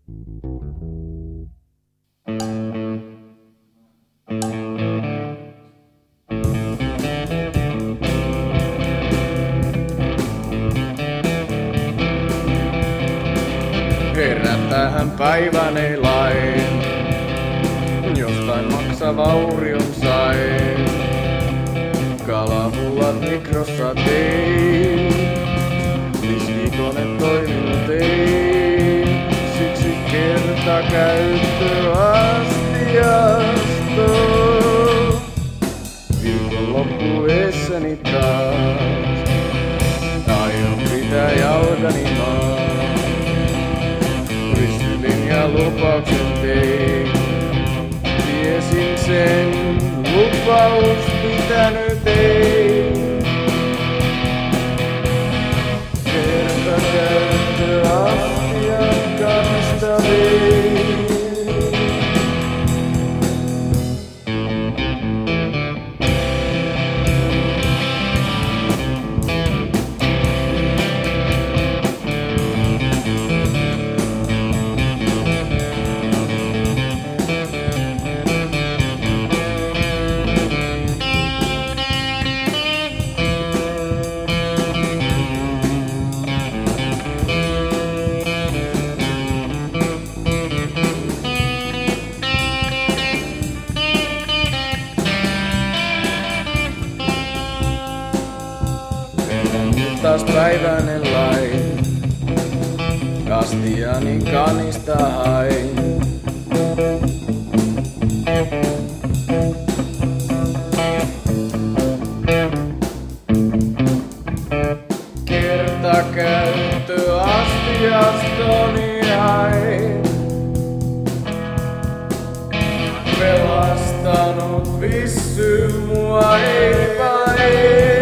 Herättähän päivän ei lain, jostain maksa vaurion sain. Kalapullat mikrossa tein, tiskikone toiminut ei. Siksi kertakäyttöastiasto. Viikonloppu eessäni taas, aion pitää jalkani maan. Ja lupauksen tein, tiesin sen, lupaus pitänyt ei. Kertakäyttöastian kanssa vein. Taas päivänen lain, astiani kanista hain. Kertakäyttöastiastoni hain. Pelastanut vissy mua ei vain.